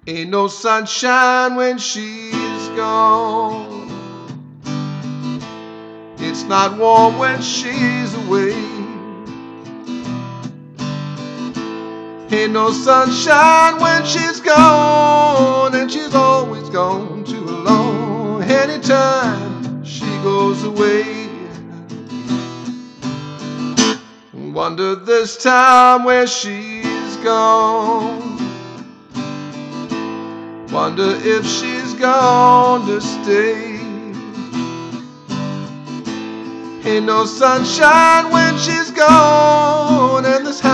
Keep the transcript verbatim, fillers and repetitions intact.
Ain't no sunshine when she's gone. It's not warm when she's away. Ain't no sunshine when she's gone, and she's always gone too long. Anytime she goes away, wonder this time where she's gone. Wonder if she's gone to stay. Ain't no sunshine when she's gone, and this house